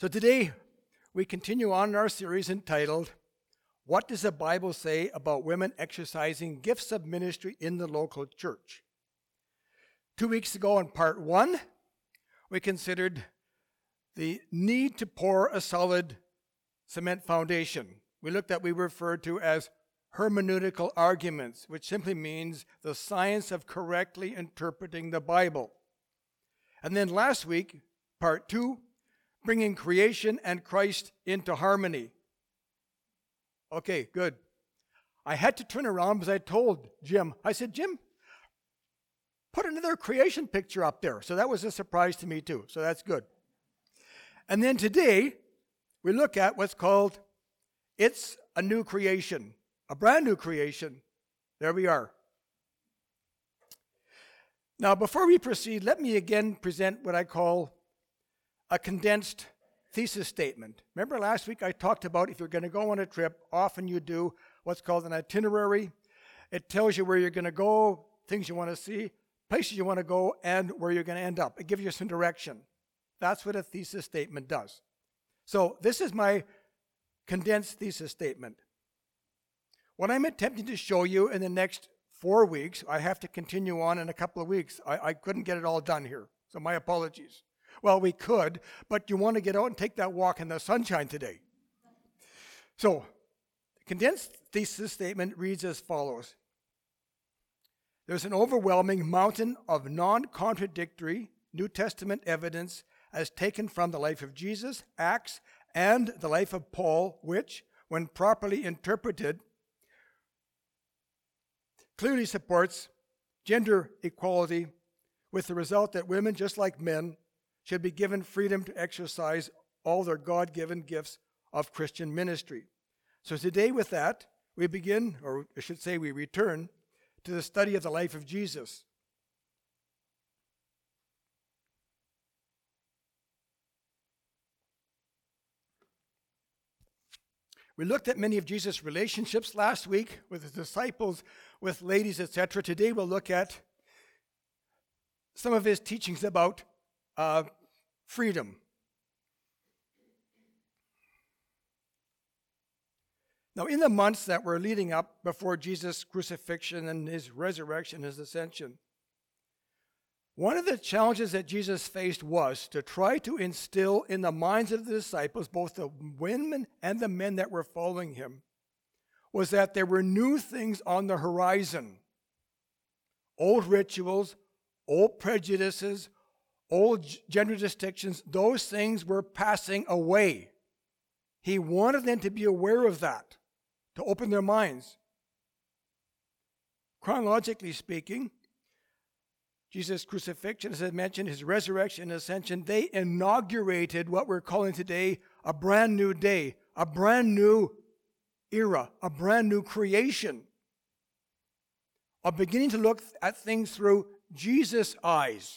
So today, we continue on in our series entitled, What Does the Bible Say About Women Exercising Gifts of Ministry in the Local Church? 2 weeks ago in part 1, we considered the need to pour a solid cement foundation. We looked at what we referred to as hermeneutical arguments, which simply means the science of correctly interpreting the Bible. And then last week, part 2, bringing creation and Christ into harmony. Okay, good. I had to turn around because I told Jim, I said, Jim, put another creation picture up there. So that was a surprise to me too. So that's good. And then today, we look at what's called It's a New Creation, a brand new creation. There we are. Now, before we proceed, let me again present what I call a condensed thesis statement. Remember last week I talked about if you're going to go on a trip, often you do what's called an itinerary. It tells you where you're going to go, things you want to see, places you want to go, and where you're going to end up. It gives you some direction. That's what a thesis statement does. So this is my condensed thesis statement. What I'm attempting to show you in the next 4 weeks, I have to continue on in a couple of weeks. I couldn't get it all done here, so my apologies. Well, we could, but you want to get out and take that walk in the sunshine today. So, the condensed thesis statement reads as follows. There's an overwhelming mountain of non-contradictory New Testament evidence as taken from the life of Jesus, Acts, and the life of Paul, which, when properly interpreted, clearly supports gender equality with the result that women, just like men, should be given freedom to exercise all their God-given gifts of Christian ministry. So today with that, we begin, or I should say we return, to the study of the life of Jesus. We looked at many of Jesus' relationships last week with his disciples, with ladies, etc. Today we'll look at some of his teachings about freedom. Now, in the months that were leading up before Jesus' crucifixion and his resurrection, his ascension, one of the challenges that Jesus faced was to try to instill in the minds of the disciples, both the women and the men that were following him, was that there were new things on the horizon. Old rituals, old prejudices, old gender distinctions, those things were passing away. He wanted them to be aware of that, to open their minds. Chronologically speaking, Jesus' crucifixion, as I mentioned, his resurrection and ascension, they inaugurated what we're calling today a brand new day, a brand new era, a brand new creation, of beginning to look at things through Jesus' eyes.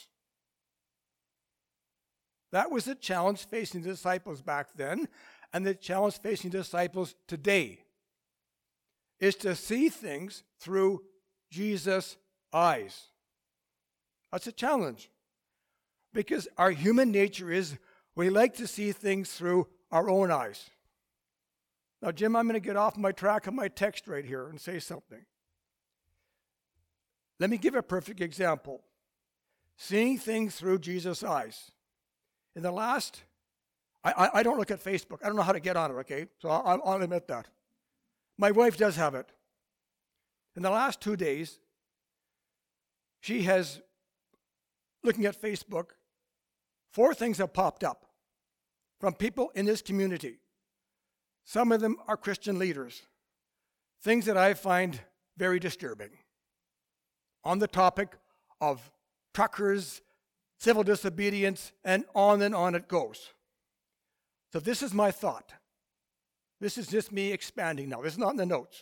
That was the challenge facing the disciples back then, and the challenge facing disciples today is to see things through Jesus' eyes. That's a challenge, because our human nature is we like to see things through our own eyes. Now, Jim, I'm going to get off my track of my text right here and say something. Let me give a perfect example. Seeing things through Jesus' eyes. In the last, I don't look at Facebook. I don't know how to get on it, okay? So I'll admit that. My wife does have it. In the last 2 days, she has, looking at Facebook, 4 things have popped up from people in this community. Some of them are Christian leaders. Things that I find very disturbing. On the topic of truckers, civil disobedience, and on it goes. So this is my thought. This is just me expanding now. This is not in the notes.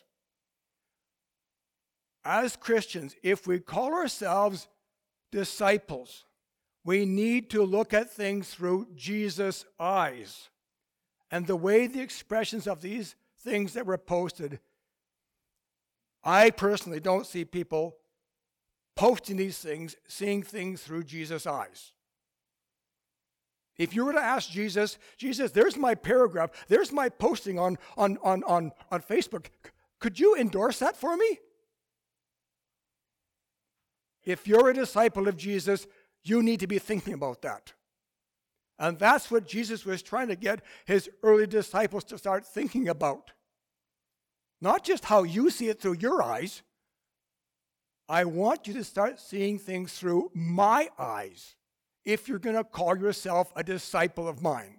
As Christians, if we call ourselves disciples, we need to look at things through Jesus' eyes. And the way the expressions of these things that were posted, I personally don't see people posting these things, seeing things through Jesus' eyes. If you were to ask Jesus, there's my paragraph, there's my posting on Facebook, could you endorse that for me? If you're a disciple of Jesus, you need to be thinking about that. And that's what Jesus was trying to get his early disciples to start thinking about. Not just how you see it through your eyes. I want you to start seeing things through my eyes if you're going to call yourself a disciple of mine.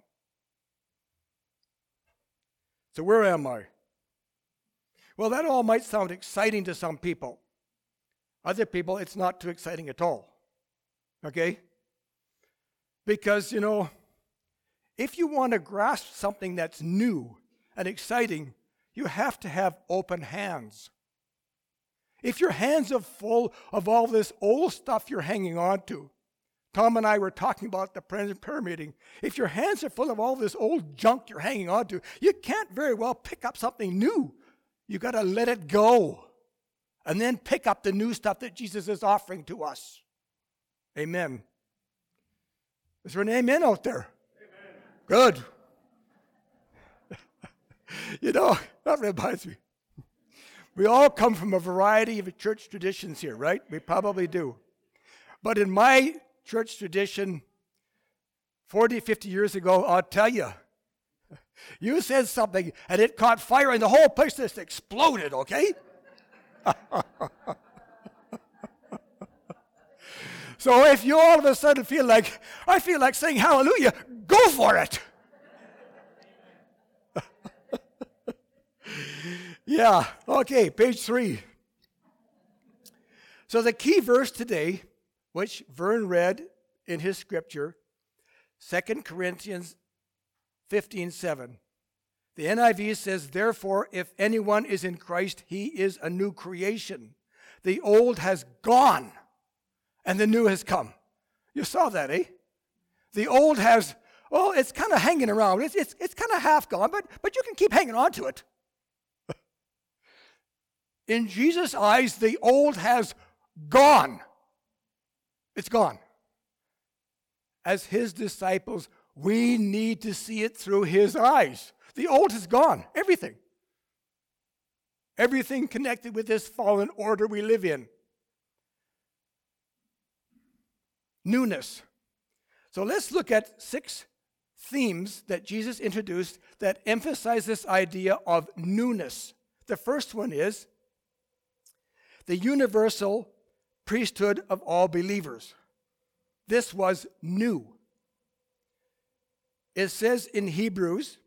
So where am I? Well, that all might sound exciting to some people. Other people, it's not too exciting at all. Okay? Because, if you want to grasp something that's new and exciting, you have to have open hands. If your hands are full of all this old stuff you're hanging on to, Tom and I were talking about the prayer meeting. If your hands are full of all this old junk you're hanging on to, you can't very well pick up something new. You got to let it go. And then pick up the new stuff that Jesus is offering to us. Amen. Is there an amen out there? Amen. Good. That reminds me. We all come from a variety of church traditions here, right? We probably do. But in my church tradition, 40, 50 years ago, I'll tell you, you said something and it caught fire and the whole place just exploded, okay? So if you all of a sudden I feel like saying hallelujah, go for it. Yeah, okay, page 3. So the key verse today, which Vern read in his scripture, 2 Corinthians 15:7. The NIV says, therefore, if anyone is in Christ, he is a new creation. The old has gone, and the new has come. You saw that, eh? The old has, it's kind of hanging around. It's kind of half gone, but you can keep hanging on to it. In Jesus' eyes, the old has gone. It's gone. As his disciples, we need to see it through his eyes. The old is gone. Everything. Everything connected with this fallen order we live in. Newness. So let's look at 6 themes that Jesus introduced that emphasize this idea of newness. The first one is the universal priesthood of all believers. This was new. It says in Hebrews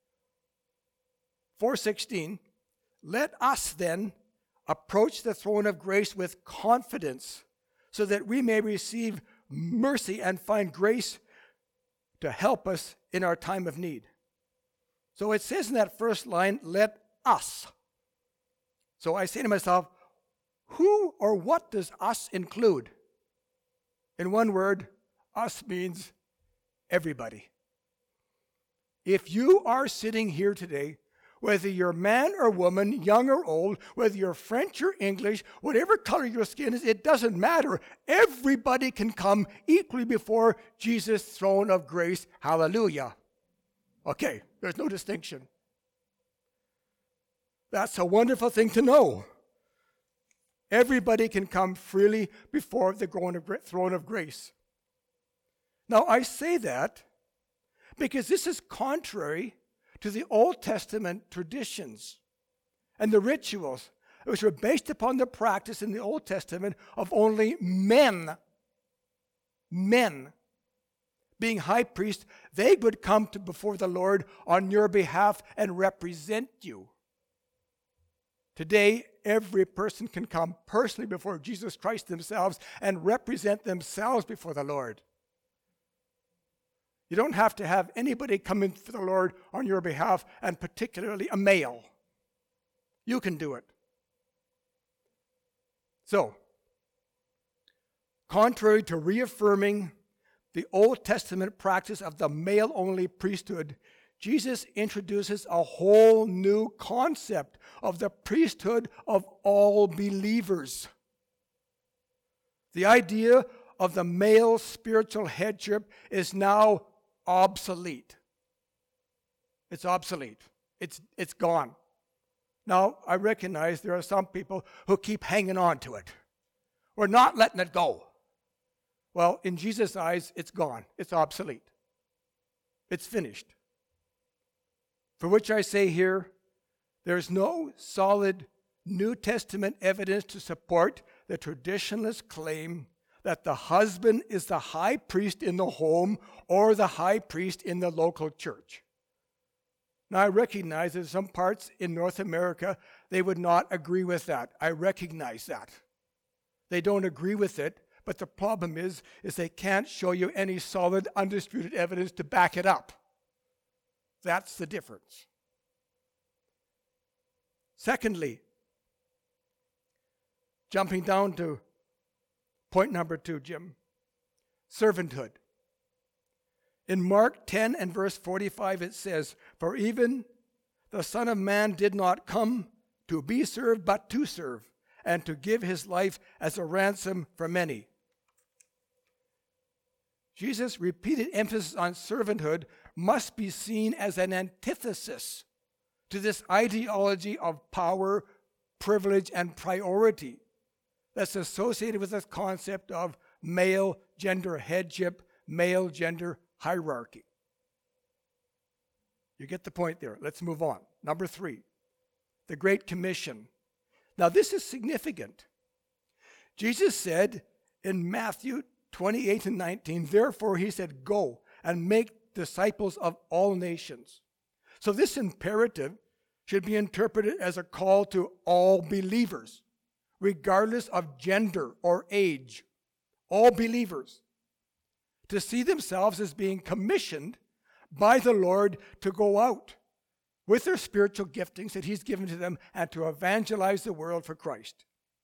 4:16, let us then approach the throne of grace with confidence so that we may receive mercy and find grace to help us in our time of need. So it says in that first line, let us. So I say to myself, who or what does us include? In one word, us means everybody. If you are sitting here today, whether you're man or woman, young or old, whether you're French or English, whatever color your skin is, it doesn't matter. Everybody can come equally before Jesus' throne of grace. Hallelujah. Okay, there's no distinction. That's a wonderful thing to know. Everybody can come freely before the throne of grace. Now, I say that because this is contrary to the Old Testament traditions and the rituals, which were based upon the practice in the Old Testament of only men being high priests. They would come before the Lord on your behalf and represent you. Today, every person can come personally before Jesus Christ themselves and represent themselves before the Lord. You don't have to have anybody come in for the Lord on your behalf, and particularly a male. You can do it. So, contrary to reaffirming the Old Testament practice of the male-only priesthood, Jesus introduces a whole new concept of the priesthood of all believers. The idea of the male spiritual headship is now obsolete. It's obsolete. It's gone. Now, I recognize there are some people who keep hanging on to it. We're not letting it go. Well, in Jesus' eyes, it's gone. It's obsolete. It's finished. For which I say here, there's no solid New Testament evidence to support the traditionalist claim that the husband is the high priest in the home or the high priest in the local church. Now, I recognize that in some parts in North America, they would not agree with that. I recognize that. They don't agree with it, but the problem is they can't show you any solid, undisputed evidence to back it up. That's the difference. Secondly, jumping down to point number 2, Jim, servanthood. In Mark 10 and verse 45, it says, "For even the Son of Man did not come to be served, but to serve, and to give his life as a ransom for many." Jesus' repeated emphasis on servanthood must be seen as an antithesis to this ideology of power, privilege, and priority that's associated with this concept of male gender headship, male gender hierarchy. You get the point there. Let's move on. Number 3, the Great Commission. Now, this is significant. Jesus said in Matthew 28 and 19, therefore he said, go and make disciples of all nations. So this imperative should be interpreted as a call to all believers, regardless of gender or age. All believers to see themselves as being commissioned by the Lord to go out with their spiritual giftings that he's given to them and to evangelize the world for Christ.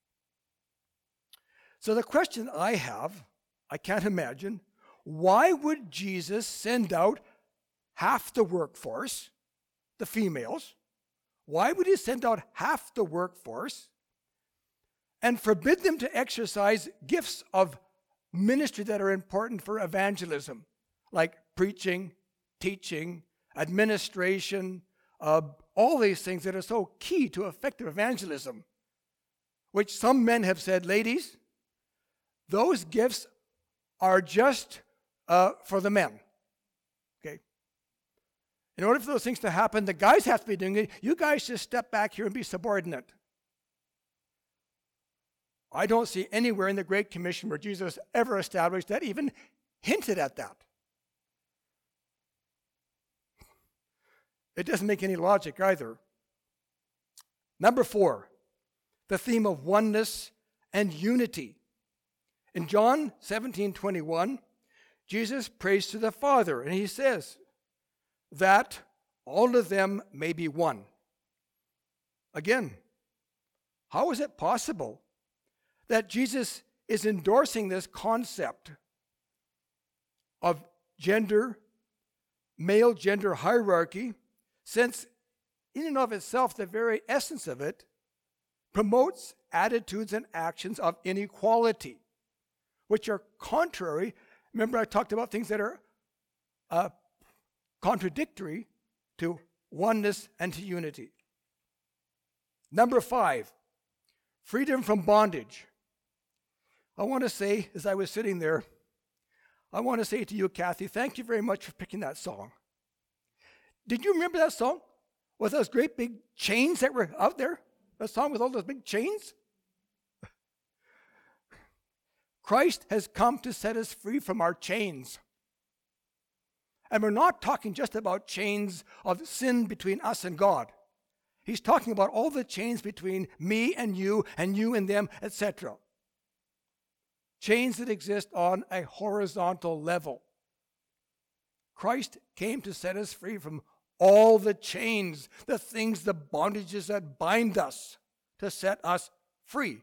So the question I have, I can't imagine, why would Jesus send out half the workforce, the females? Why would he send out half the workforce and forbid them to exercise gifts of ministry that are important for evangelism, like preaching, teaching, administration, all these things that are so key to effective evangelism, which some men have said, ladies, those gifts are just for the men. Okay? In order for those things to happen, the guys have to be doing it. You guys just step back here and be subordinate. I don't see anywhere in the Great Commission where Jesus ever established that, even hinted at that. It doesn't make any logic either. Number 4, the theme of oneness and unity. In John 17:21, Jesus prays to the Father, and he says that all of them may be one. Again, how is it possible that Jesus is endorsing this concept of gender, male gender hierarchy, since in and of itself, the very essence of it promotes attitudes and actions of inequality, which are contrary. Remember, I talked about things that are contradictory to oneness and to unity. Number 5, freedom from bondage. I want to say, as I was sitting there, I want to say to you, Kathy, thank you very much for picking that song. Did you remember that song with those great big chains that were out there? That song with all those big chains? Christ has come to set us free from our chains. And we're not talking just about chains of sin between us and God. He's talking about all the chains between me and you and them, etc. Chains that exist on a horizontal level. Christ came to set us free from all the chains, the things, the bondages that bind us, to set us free.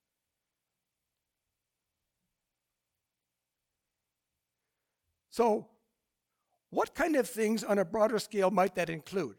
So, what kind of things on a broader scale might that include?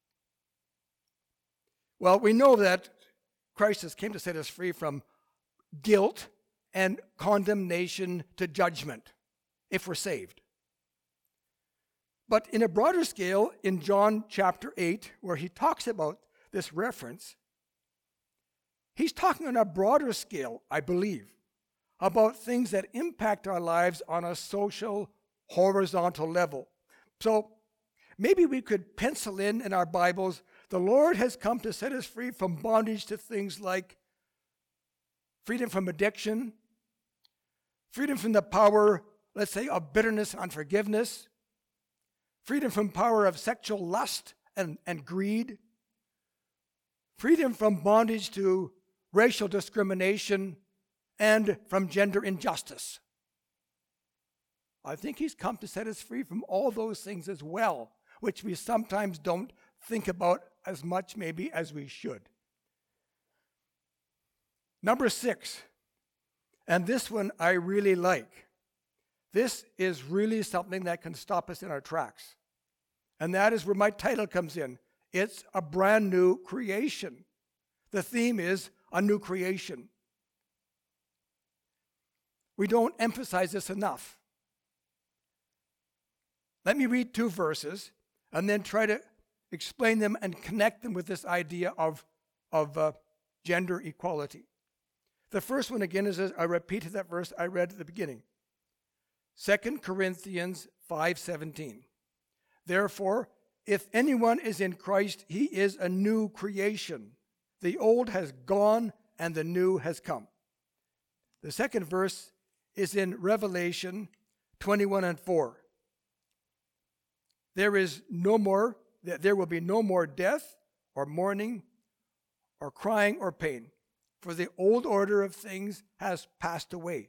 Well, we know that Christ has came to set us free from guilt and condemnation to judgment if we're saved. But in a broader scale, in John chapter 8, where he talks about this reference, he's talking on a broader scale, I believe, about things that impact our lives on a social, horizontal level. So maybe we could pencil in our Bibles, the Lord has come to set us free from bondage to things like freedom from addiction, freedom from the power, let's say, of bitterness and unforgiveness, freedom from power of sexual lust and greed, freedom from bondage to racial discrimination, and from gender injustice. I think he's come to set us free from all those things as well, which we sometimes don't think about as much maybe as we should. Number 6, and this one I really like. This is really something that can stop us in our tracks. And that is where my title comes in. It's a brand new creation. The theme is a new creation. We don't emphasize this enough. Let me read 2 verses and then try to explain them and connect them with this idea of gender equality. The first one again is, I repeated that verse I read at the beginning. 2 Corinthians 5:17. Therefore, if anyone is in Christ, he is a new creation. The old has gone and the new has come. The second verse is in Revelation 21:4. There will be no more death or mourning or crying or pain, for the old order of things has passed away.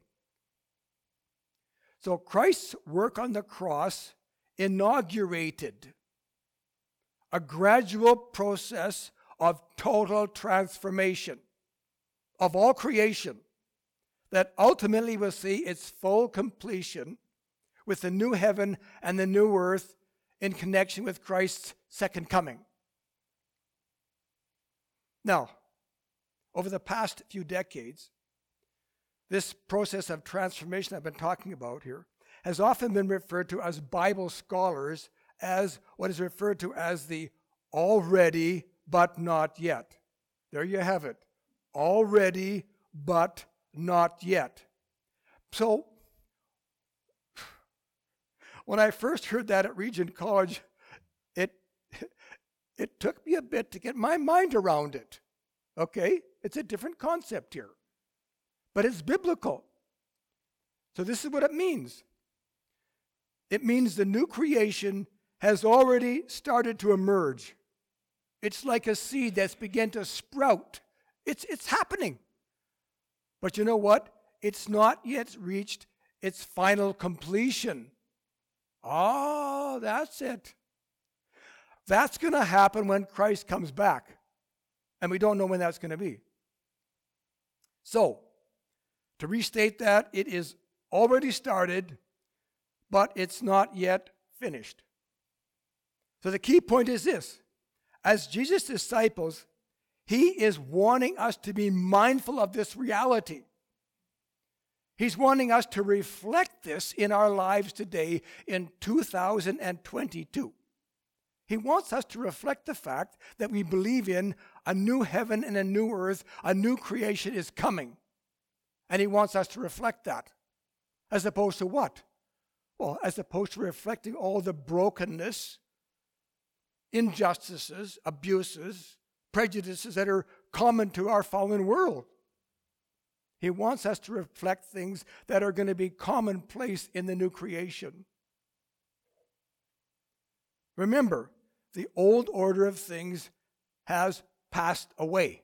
So Christ's work on the cross inaugurated a gradual process of total transformation of all creation that ultimately will see its full completion with the new heaven and the new earth in connection with Christ's second coming. Now, over the past few decades, this process of transformation I've been talking about here has often been referred to as Bible scholars as what is referred to as the already but not yet. There you have it. Already but not yet. So, when I first heard that at Regent College, it took me a bit to get my mind around it. Okay? It's a different concept here. But it's biblical. So this is what it means. It means the new creation has already started to emerge. It's like a seed that's begun to sprout. It's happening. But you know what? It's not yet reached its final completion. Oh, that's it. That's going to happen when Christ comes back. And we don't know when that's going to be. So, to restate that, it is already started, but it's not yet finished. So the key point is this. As Jesus' disciples, he is wanting us to be mindful of this reality. He's wanting us to reflect this in our lives today in 2022. He wants us to reflect the fact that we believe in a new heaven and a new earth, a new creation is coming. And he wants us to reflect that. As opposed to what? Well, as opposed to reflecting all the brokenness, injustices, abuses, prejudices that are common to our fallen world. He wants us to reflect things that are going to be commonplace in the new creation. Remember, the old order of things has passed away.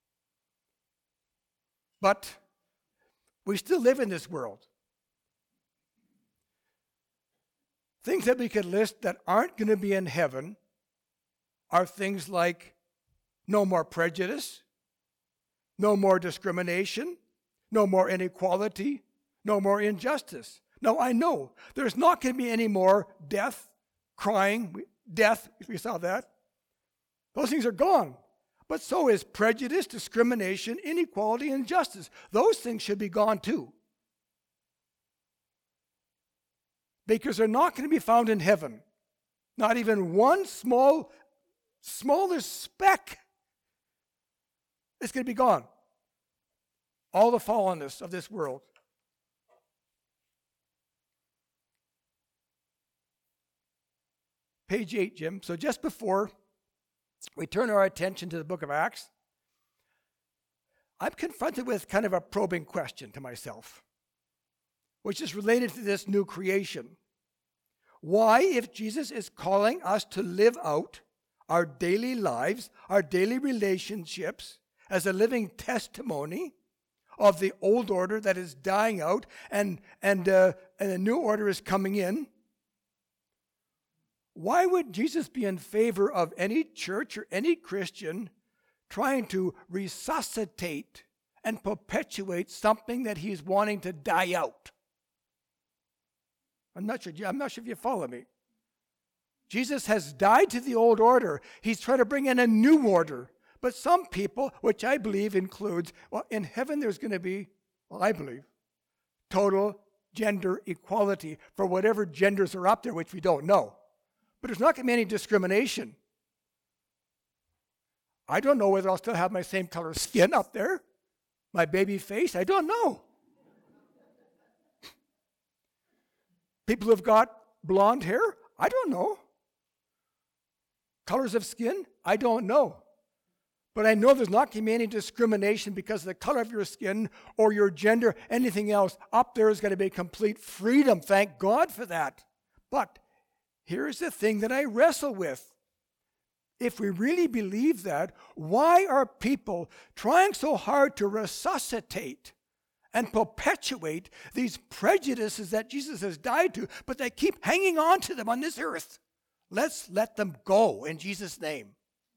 But we still live in this world. Things that we could list that aren't going to be in heaven are things like no more prejudice, no more discrimination, no more inequality, no more injustice. No, I know there's not going to be any more death, crying, death, we saw that. Those things are gone. But so is prejudice, discrimination, inequality, and injustice. Those things should be gone too. Because they're not going to be found in heaven. Not even one smallest speck is going to be gone. All the fallenness of this world. Page 8, Jim. So just before we turn our attention to the book of Acts, I'm confronted with kind of a probing question to myself, which is related to this new creation. Why, if Jesus is calling us to live out our daily lives, our daily relationships, as a living testimony of the old order that is dying out and a new order is coming in, why would Jesus be in favor of any church or any Christian trying to resuscitate and perpetuate something that he's wanting to die out? I'm not sure if you follow me. Jesus has died to the old order. He's trying to bring in a new order. But some people, which I believe includes, well, in heaven there's going to be, well, I believe, total gender equality for whatever genders are up there, which we don't know. But there's not going to be any discrimination. I don't know whether I'll still have my same color skin up there, my baby face. I don't know. People who've got blonde hair, I don't know. Colors of skin, I don't know. But I know there's not going to be any discrimination because of the color of your skin or your gender, anything else. Up there is going to be complete freedom. Thank God for that. But here's the thing that I wrestle with. If we really believe that, why are people trying so hard to resuscitate and perpetuate these prejudices that Jesus has died to, but they keep hanging on to them on this earth? Let's let them go in Jesus' name.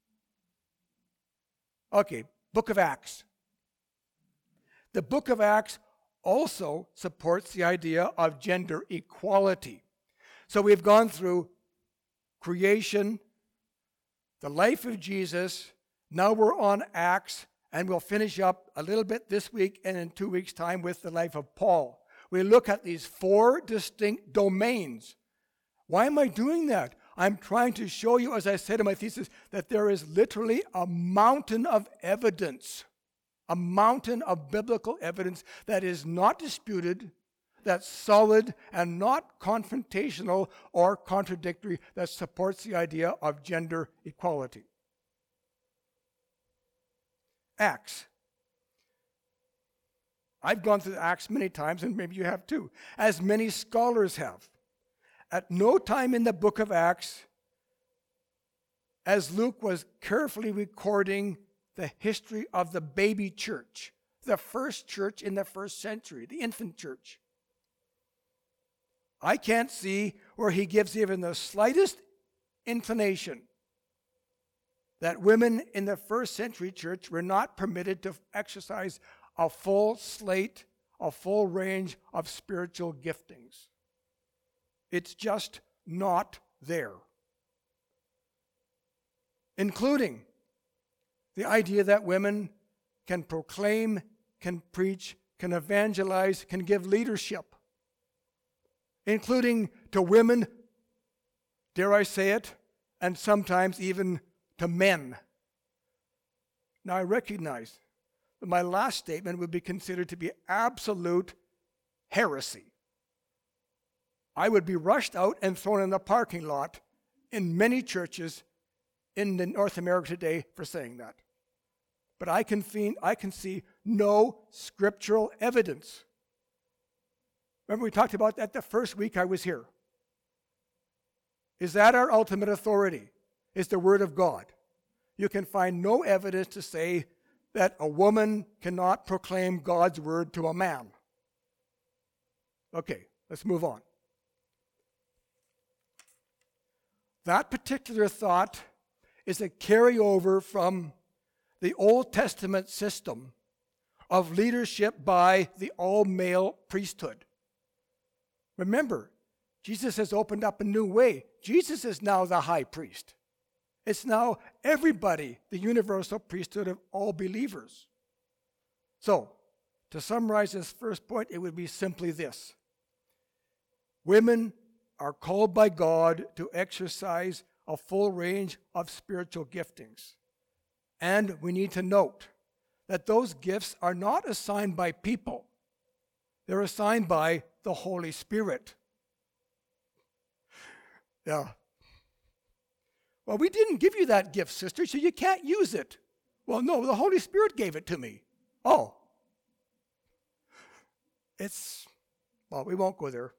Okay, book of Acts. The book of Acts also supports the idea of gender equality. So we've gone through creation, the life of Jesus. Now we're on Acts, and we'll finish up a little bit this week and in 2 weeks' time with the life of Paul. We look at these 4 distinct domains. Why am I doing that? I'm trying to show you, as I said in my thesis, that there is literally a mountain of evidence, a mountain of biblical evidence that is not disputed, that's solid and not confrontational or contradictory, that supports the idea of gender equality. Acts. I've gone through Acts many times, and maybe you have too, as many scholars have. At no time in the book of Acts, as Luke was carefully recording the history of the baby church, the first church in the first century, the infant church, I can't see where he gives even the slightest inclination that women in the first century church were not permitted to exercise a full slate, a full range of spiritual giftings. It's just not there. Including the idea that women can proclaim, can preach, can evangelize, can give leadership. Including to women, dare I say it, and sometimes even to men. Now I recognize that my last statement would be considered to be absolute heresy. I would be rushed out and thrown in the parking lot in many churches in North America today for saying that. But I can see no scriptural evidence. Remember we talked about that the first week I was here. Is that our ultimate authority? Is the Word of God. You can find no evidence to say that a woman cannot proclaim God's Word to a man. Okay, let's move on. That particular thought is a carryover from the Old Testament system of leadership by the all-male priesthood. Remember, Jesus has opened up a new way. Jesus is now the high priest. It's now everybody, the universal priesthood of all believers. So, to summarize this first point, it would be simply this. Women are called by God to exercise a full range of spiritual giftings. And we need to note that those gifts are not assigned by people. They're assigned by the Holy Spirit. Yeah. Well, we didn't give you that gift, sister, so you can't use it. Well, no, the Holy Spirit gave it to me. Oh. Well, we won't go there.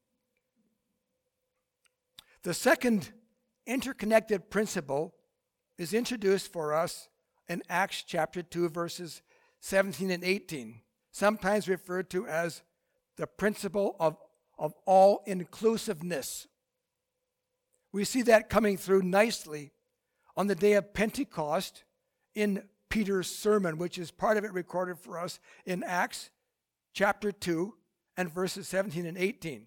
The second interconnected principle is introduced for us in Acts chapter 2, verses 17 and 18, sometimes referred to as the principle of all-inclusiveness. We see that coming through nicely on the day of Pentecost in Peter's sermon, which is part of it recorded for us in Acts chapter 2 and verses 17 and 18.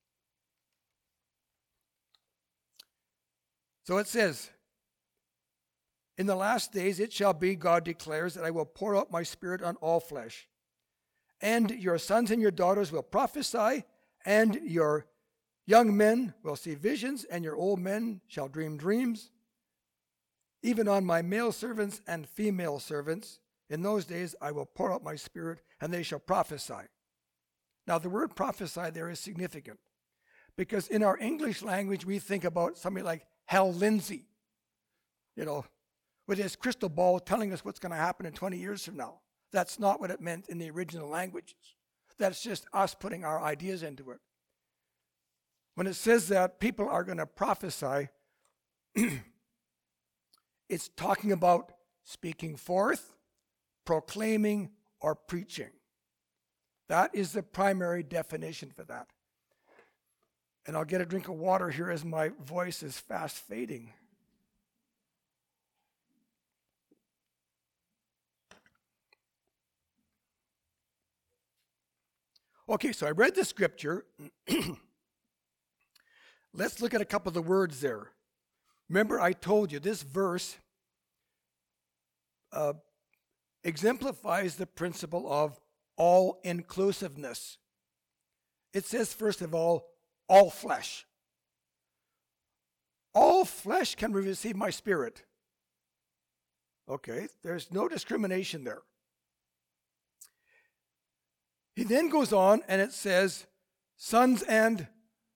So it says, "In the last days it shall be, God declares, that I will pour out my Spirit on all flesh. And your sons and your daughters will prophesy, and your young men will see visions, and your old men shall dream dreams. Even on my male servants and female servants, in those days I will pour out my Spirit, and they shall prophesy." Now the word prophesy there is significant, because in our English language we think about somebody like Hal Lindsey, with his crystal ball telling us what's going to happen in 20 years from now. That's not what it meant in the original languages. That's just us putting our ideas into it. When it says that people are going to prophesy, it's talking about speaking forth, proclaiming, or preaching. That is the primary definition for that. And I'll get a drink of water here as my voice is fast fading. Okay, so I read the scripture. Let's look at a couple of the words there. Remember, I told you this verse exemplifies the principle of all-inclusiveness. It says, first of all flesh. All flesh can receive my Spirit. Okay, there's no discrimination there. He then goes on and it says sons and,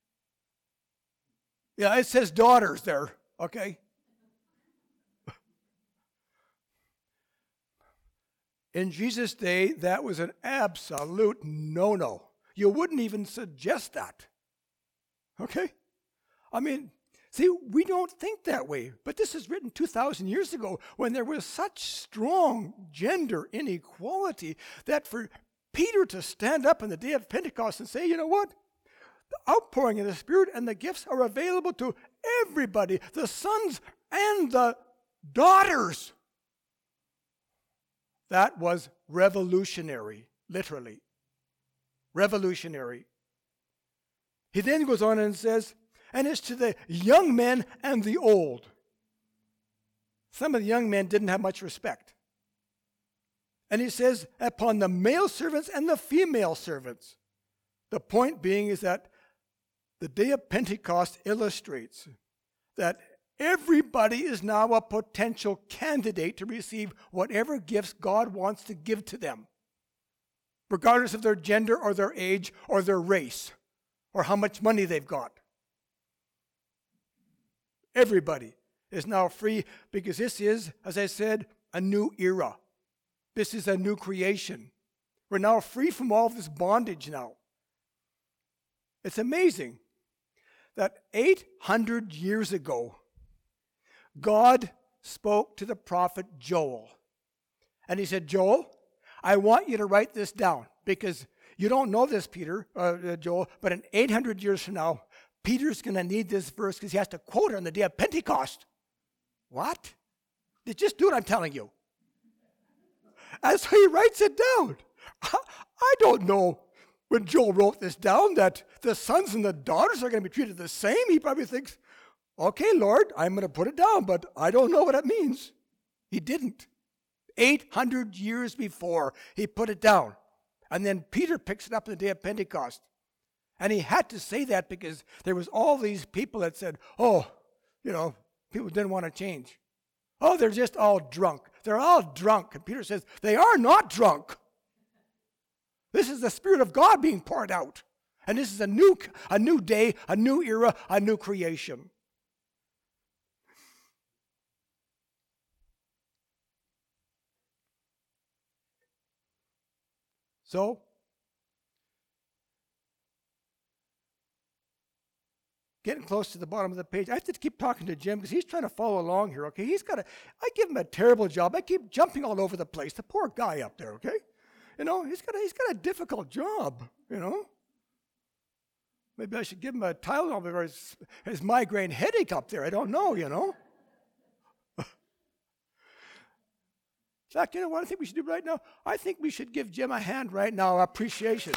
it says daughters there, okay? In Jesus' day, that was an absolute no-no. You wouldn't even suggest that, okay? I mean, see, we don't think that way, but this is written 2,000 years ago when there was such strong gender inequality that for Peter to stand up on the day of Pentecost and say, you know what? The outpouring of the Spirit and the gifts are available to everybody, the sons and the daughters. That was revolutionary, literally. Revolutionary. He then goes on and says, and it's to the young men and the old. Some of the young men didn't have much respect. And he says, upon the male servants and the female servants. The point being is that the day of Pentecost illustrates that everybody is now a potential candidate to receive whatever gifts God wants to give to them, regardless of their gender or their age or their race or how much money they've got. Everybody is now free because this is, as I said, a new era. This is a new creation. We're now free from all this bondage now. It's amazing that 800 years ago, God spoke to the prophet Joel. And he said, Joel, I want you to write this down because you don't know this, Joel, but in 800 years from now, Peter's going to need this verse because he has to quote it on the day of Pentecost. What? Just do what I'm telling you. And so he writes it down. I don't know when Joel wrote this down that the sons and the daughters are going to be treated the same. He probably thinks, okay, Lord, I'm going to put it down, but I don't know what it means. He didn't. 800 years before, he put it down. And then Peter picks it up on the day of Pentecost. And he had to say that because there was all these people that said, oh, people didn't want to change. Oh, they're just all drunk. They're all drunk. And Peter says, they are not drunk. This is the Spirit of God being poured out. And this is a new day, a new era, a new creation. So, getting close to the bottom of the page, I have to keep talking to Jim because he's trying to follow along here, okay? I give him a terrible job. I keep jumping all over the place. The poor guy up there, okay? He's got a difficult job, Maybe I should give him a Tylenol or his migraine headache up there. I don't know, In fact, what I think we should do right now? I think we should give Jim a hand right now, appreciation.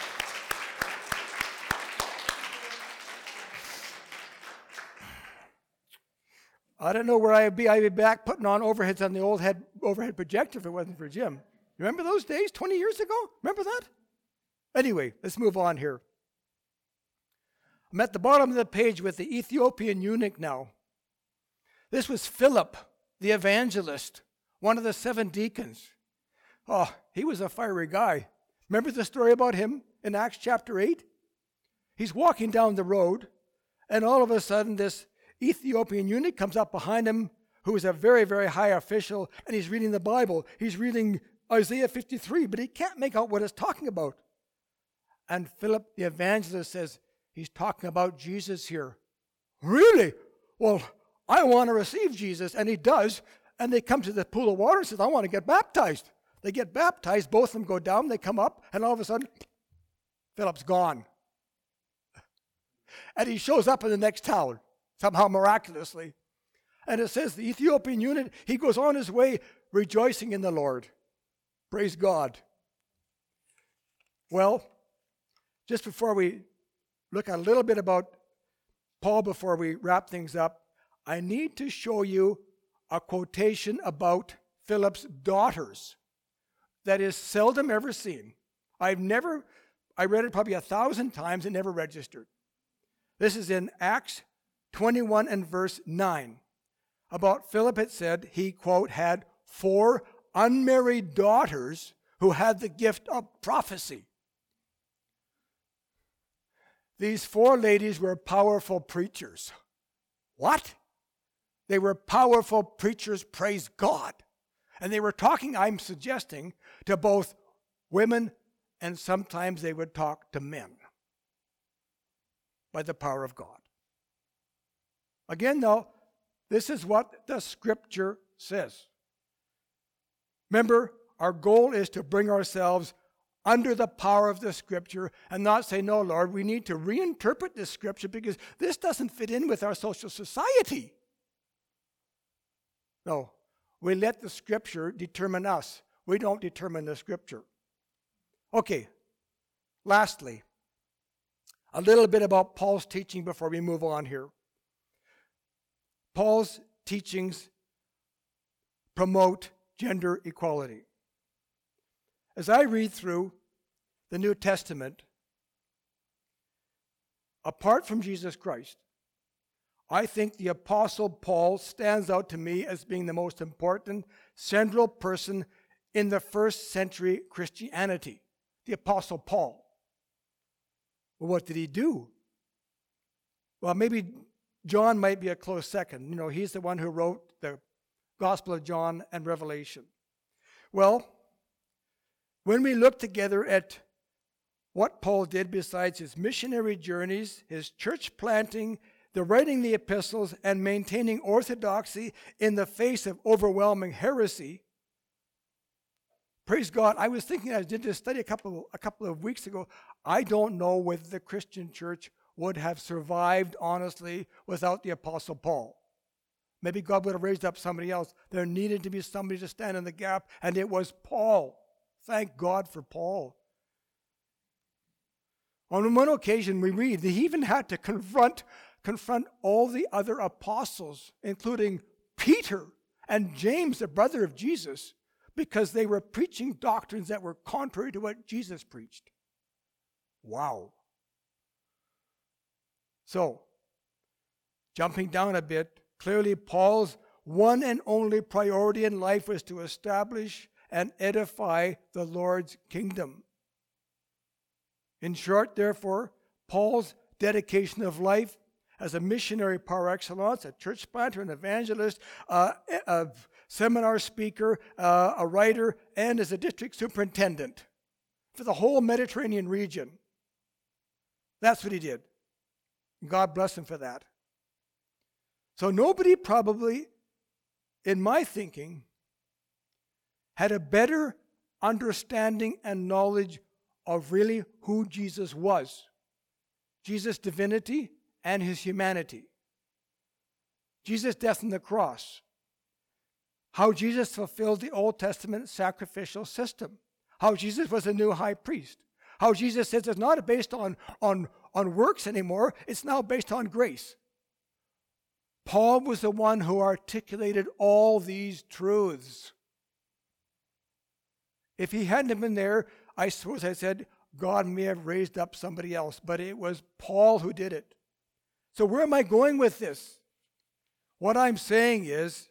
I don't know where I'd be. I'd be back putting on overheads on the old overhead projector if it wasn't for Jim. Remember those days 20 years ago? Remember that? Anyway, let's move on here. I'm at the bottom of the page with the Ethiopian eunuch now. This was Philip, the evangelist, one of the 7 deacons. Oh, he was a fiery guy. Remember the story about him in Acts chapter 8? He's walking down the road, and all of a sudden this Ethiopian eunuch comes up behind him, who is a very, very high official, and he's reading the Bible. He's reading Isaiah 53, but he can't make out what it's talking about. And Philip, the evangelist, says, he's talking about Jesus here. Really? Well, I want to receive Jesus. And he does. And they come to the pool of water and says, I want to get baptized. They get baptized. Both of them go down. They come up. And all of a sudden, Philip's gone. And he shows up in the next town, somehow miraculously. And it says the Ethiopian eunuch, he goes on his way rejoicing in the Lord. Praise God. Well, just before we look at a little bit about Paul before we wrap things up, I need to show you a quotation about Philip's daughters that is seldom ever seen. I read it probably 1,000 times and never registered. This is in Acts 21 and verse 9. About Philip it said he, quote, had 4 unmarried daughters who had the gift of prophecy. These 4 ladies were powerful preachers. What? They were powerful preachers, praise God. And they were talking, I'm suggesting, to both women, and sometimes they would talk to men by the power of God. Again, though, this is what the Scripture says. Remember, our goal is to bring ourselves under the power of the Scripture and not say, no, Lord, we need to reinterpret this Scripture because this doesn't fit in with our social society. No, we let the Scripture determine us. We don't determine the Scripture. Okay, lastly, a little bit about Paul's teaching before we move on here. Paul's teachings promote gender equality. As I read through the New Testament, apart from Jesus Christ, I think the Apostle Paul stands out to me as being the most important central person in the first century Christianity, the Apostle Paul. Well, what did he do? Well, maybe John might be a close second. He's the one who wrote the Gospel of John and Revelation. Well, when we look together at what Paul did besides his missionary journeys, his church planting, the writing the epistles, and maintaining orthodoxy in the face of overwhelming heresy, praise God, I was thinking, I did this study a couple of weeks ago, I don't know whether the Christian church would have survived, honestly, without the Apostle Paul. Maybe God would have raised up somebody else. There needed to be somebody to stand in the gap, and it was Paul. Thank God for Paul. On one occasion we read that he even had to confront all the other apostles, including Peter and James, the brother of Jesus, because they were preaching doctrines that were contrary to what Jesus preached. Wow. So, jumping down a bit, clearly Paul's one and only priority in life was to establish and edify the Lord's kingdom. In short, therefore, Paul's dedication of life as a missionary par excellence, a church planter, an evangelist, a seminar speaker, a writer, and as a district superintendent for the whole Mediterranean region. That's what he did. God bless him for that. So nobody probably, in my thinking, had a better understanding and knowledge of really who Jesus was. Jesus' divinity and his humanity. Jesus' death on the cross. How Jesus fulfilled the Old Testament sacrificial system. How Jesus was a new high priest. How Jesus says it's not based on works anymore, it's now based on grace. Paul was the one who articulated all these truths. If he hadn't been there, I suppose I said, God may have raised up somebody else, but it was Paul who did it. So where am I going with this? What I'm saying is,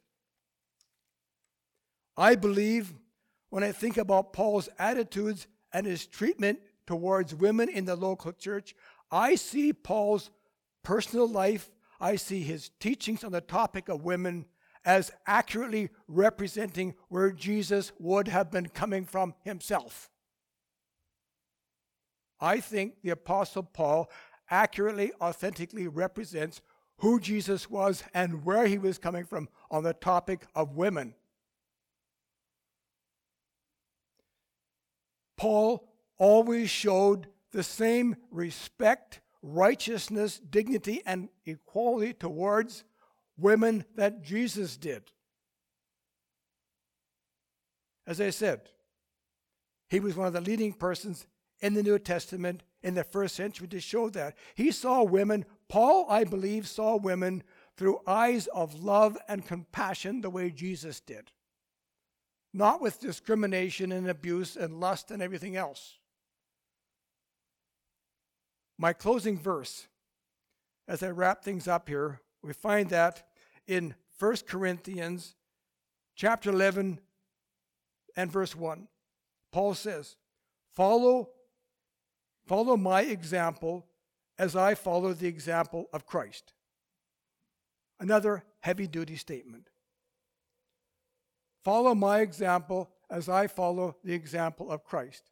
I believe when I think about Paul's attitudes and his treatment towards women in the local church, I see Paul's personal life, I see his teachings on the topic of women as accurately representing where Jesus would have been coming from himself. I think the Apostle Paul accurately, authentically represents who Jesus was and where he was coming from on the topic of women. Paul always showed the same respect, righteousness, dignity, and equality towards women that Jesus did. As I said, he was one of the leading persons in the New Testament in the first century to show that. He saw women, Paul, I believe, saw women through eyes of love and compassion the way Jesus did. Not with discrimination and abuse and lust and everything else. My closing verse, as I wrap things up here, we find that in 1 Corinthians chapter 11 and verse 1. Paul says, Follow my example as I follow the example of Christ. Another heavy-duty statement. Follow my example as I follow the example of Christ.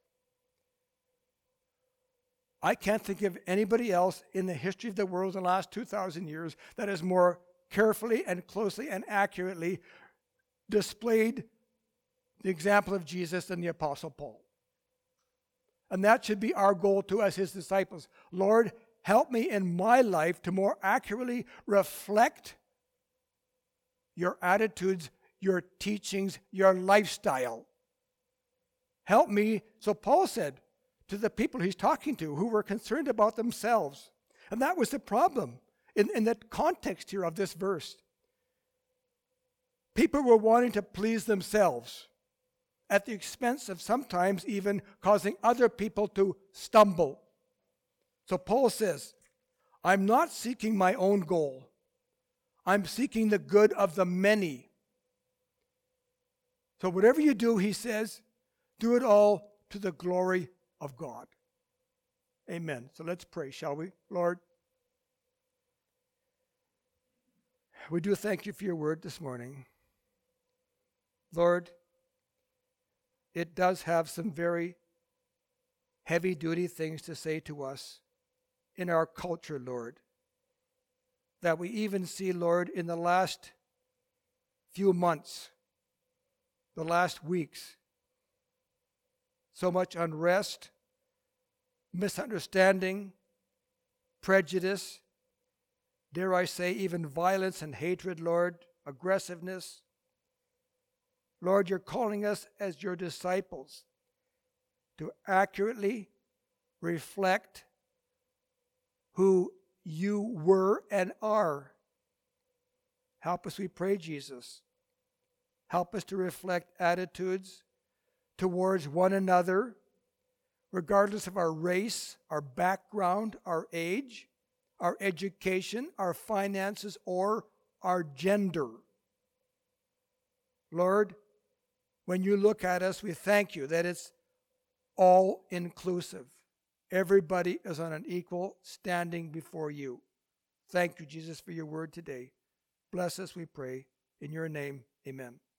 I can't think of anybody else in the history of the world in the last 2,000 years that has more carefully and closely and accurately displayed the example of Jesus than the Apostle Paul. And that should be our goal too as his disciples. Lord, help me in my life to more accurately reflect your attitudes, your teachings, your lifestyle. Help me, so Paul said to the people he's talking to who were concerned about themselves. And that was the problem in the context here of this verse. People were wanting to please themselves at the expense of sometimes even causing other people to stumble. So Paul says, I'm not seeking my own goal. I'm seeking the good of the many. So whatever you do, he says, do it all to the glory of God. Amen. So let's pray, shall we? Lord, we do thank you for your word this morning. Lord, it does have some very heavy-duty things to say to us in our culture, Lord, that we even see, Lord, in the last few months, the last weeks, so much unrest, misunderstanding, prejudice, dare I say even violence and hatred, Lord, aggressiveness. Lord, you're calling us as your disciples to accurately reflect who you were and are. Help us, we pray, Jesus. Help us to reflect attitudes towards one another, regardless of our race, our background, our age, our education, our finances, or our gender. Lord, when you look at us, we thank you that it's all inclusive. Everybody is on an equal standing before you. Thank you, Jesus, for your word today. Bless us, we pray. In your name, amen.